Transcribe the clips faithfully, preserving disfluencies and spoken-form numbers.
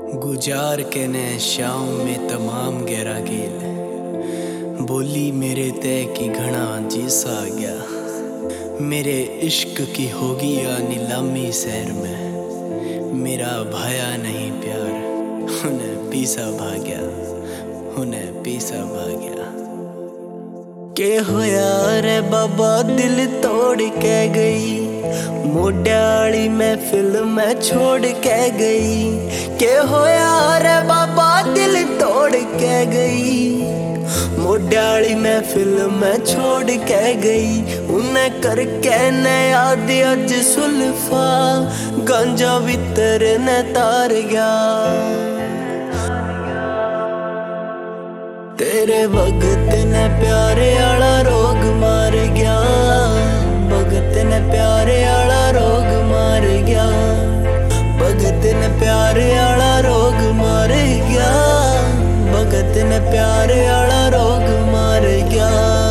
गुजार के ने शाम में तमाम गहरा गेल बोली मेरे तय की घना जीसा गया। मेरे इश्क की होगी या नीलामी सैर में, मेरा भाया नहीं प्यार उन्हें पीसा भाग्या, उन्हें पीसा भाग्या। के होया रे बाबा दिल तोड़ के गई, मोड्याली महफिल में छोड़ के गई। के होया रे बाबा दिल तोड़ के गई, मोड्याली महफिल में छोड़ के गई। उन्हें करके न याद अज सुल्फा, गांजा भीतर न तार गया। तेरे भगत ने प्यारे आला रोग मार गया, भगत ने प्यारे आला रोग मार गया, भगत ने प्यारे आला रोग मार गया, भगत ने प्यारे आला रोग मार गया।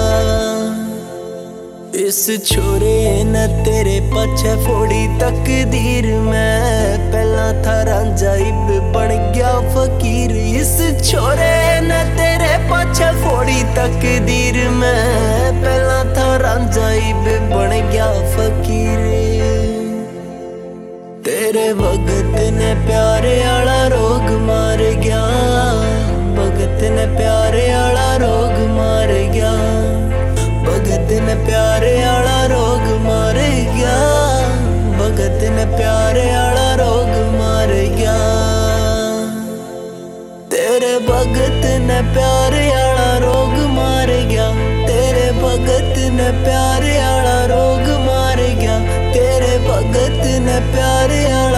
इस छोरे ने तेरे पछे फोड़ी तकदीर में, पहला था रांझा इब बन गया फकीर। इस छोरे ने तेरे पछे फोड़ी तकदीर में, पहला था रांझा इब बन गया फकीर। तेरे भगत ने प्यारे आला रोग मार गया, भगत ने प्यारे आला रोग मार गया, भगत ने प्यारे आला रोग मार गया, भगत ने प्यारे आला रोग मार गया। तेरे भगत ने प्यारे आला रोग मार गया, तेरे भगत ने प्यारे आला रोग मार गया, तेरे भगत ने प्यारे आला